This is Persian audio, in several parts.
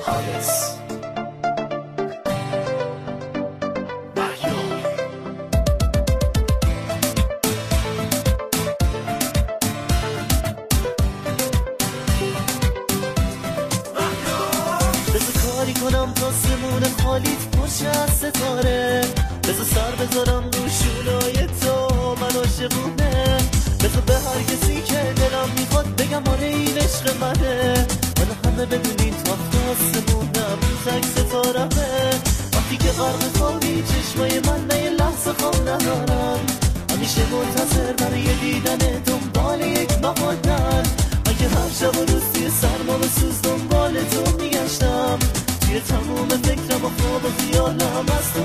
هالس کاری کنم تا سمون خالیت باشه از ستاره، بذار سر بذارم رو شولای تو من عاشقونه، بذار به هر کسی که دلم میخواد بگم آره این عشق منه، حالا همه بدونین تاخت آسمونم تک ستارمه، وقتی که غرق خوابی چشمای من نه یه لحظه خواب ندارم، همیشه منتظر برای دیدن دنبال یک بهانه‌ام، اگه هر شب و روز توی سرما و سوز دنبال تو میگشتم، توی تموم فکرم و خواب و خیالم از تو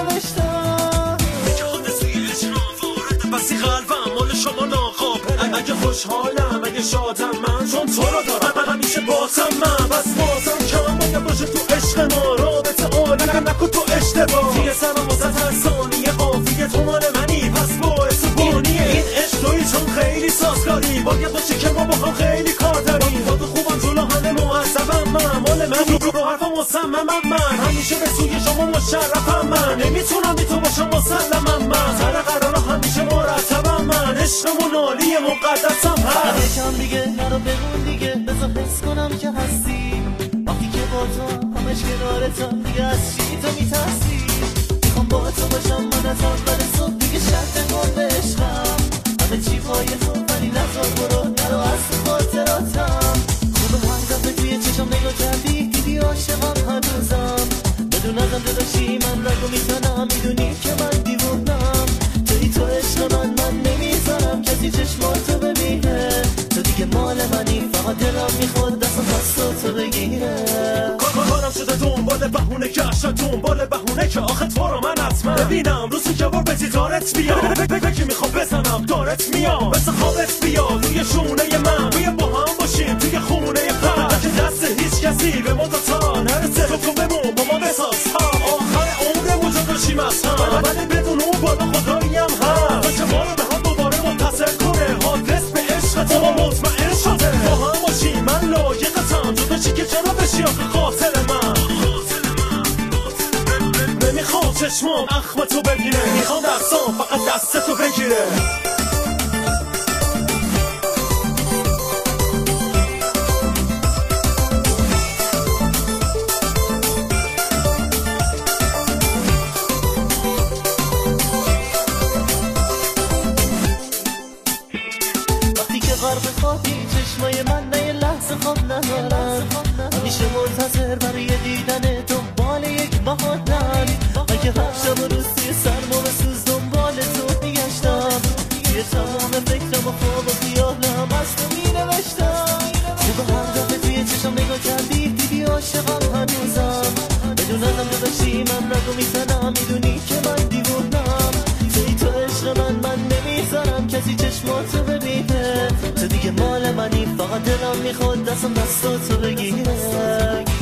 مینوشتم، میگه توی اجرام وارد بسی قلبم مال شما ناقاب، اگه خوشحالم اگه شادم من چون تو رو دارم همیشه باتم من، بس بازم کم باید باشه تو عشق ما، رابطه عالم نکن تو اشتباه، توی سرم واسه هر ثانیه قافیه تو مال منی پس باعث بانیه، این عشق توی چون خیلی سازگاری باید باشه که ما با هم خیلی کار داریم، با تو خوبم جلو همه معذبم من، مال من رو حرفم مصممم من، همیشه به سوی شما مشرفم من، نمیتونم بی تو باشم مسلمم من، سر قرار همیشه مرتبم من، عشقمون عالی مقدسم هست، یکم دیگه نرو بمون دیگه، بذار حس کنم که هستی، وقتی که با تو همش کنارتم دیگه از چی تو میترسی، میخوام با تو باشم من از اول صبح دیگه شرط کن به عشقم، همه چی پای تو ولی نزار برو نرو از تو خاطراتم، خوبه هر دفعه توی چشم نگاه کردی دیدی عاشقم هنوزم، بدون ازم داداشی من رگو میزنم، میدونی که من دیوونم، توی تو عشق من نمیذارم کسی چشماتو ببینه، تو دیگه مال منی فقط دلم میخواد دست تو بگیره، کارم شده دنبال بهونه که اشتر دنبال بهونه که آخه تو رو من حتما ببینم، روزی که بار به دیدارت بیام، فکر میخوام بزنم دارت میام، مثل خوابت بیاد روی شونه من، بیا با هم باشیم توی خونه پس، که دست هیچ کسی به ما دوتا نرسه، تو بمون با ما بساز آخر عمرمون جا داشتیم از هم، ولی بدون اون بالا خداییم هست، که ما رو به هم دوباره منتصر کنه، حادث به عشق تو ما مطمئن شده، با هم باشیم من لایقتم، جدا چی که چرا بشی آخه قاتل من، نمیخوام چشمام اخم تو ببینه، میخوام دستام فقط دست تو بگیره، غرق خوابی چشمای من نه یه لحظه خواب ندارم، همیشه منتظر برای دیدن دنبال یک بهانه‌ام، من که هر شب و روز توی سرما و سوز دنبال تو میگشتم، توی تمام فکرم و خواب و خیالم از تو مینوشتم، خوبه هر دفعه توی چشم نگاه کردی دیدی عاشقم هنوزم، بدون ازم داداشی من رگو میزنم، میدونی که من دیوونم، توی تو عشق من نمیذارم کسی چشماتو ببینه، تو دیگه مال منی فقط دلم میخواد دستم دستاتو بگیره.